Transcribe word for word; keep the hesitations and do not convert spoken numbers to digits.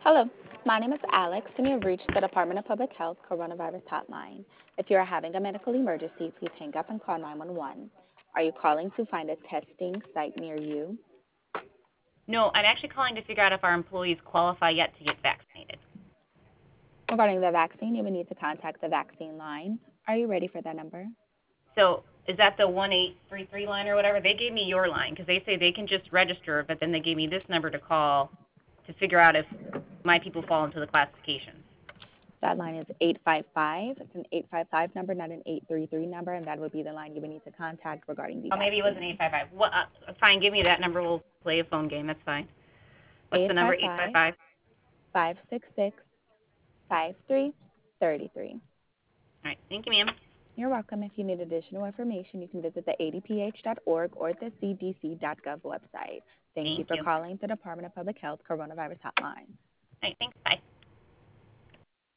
Hello, my name is Alex, and you have reached the Department of Public Health Coronavirus Hotline. If you are having a medical emergency, please hang up and call nine one one. Are you calling to find a testing site near you? No, I'm actually calling to figure out if our employees qualify yet to get vaccinated. Regarding the vaccine, you will need to contact the vaccine line. Are you ready for that number? So is that the one eight three three line or whatever? They gave me your line because they say they can just register, but then they gave me this number to call to figure out if my people fall into the classifications. That line is eight five five. It's an eight five five number, not an eight three three number, and that would be the line you would need to contact regarding the Oh, maybe it was an vaccine. eight five five. What? Uh, fine, give me that number. We'll play a phone game. That's fine. What's the number? Eight five eight five five, five. five six six, five three three three. All right. Thank you, ma'am. You're welcome. If you need additional information, you can visit the a d p h dot org or the c d c dot gov website. Thank you Thank for you. All calling the Department of Public Health Coronavirus Hotline. right. Thanks. Bye.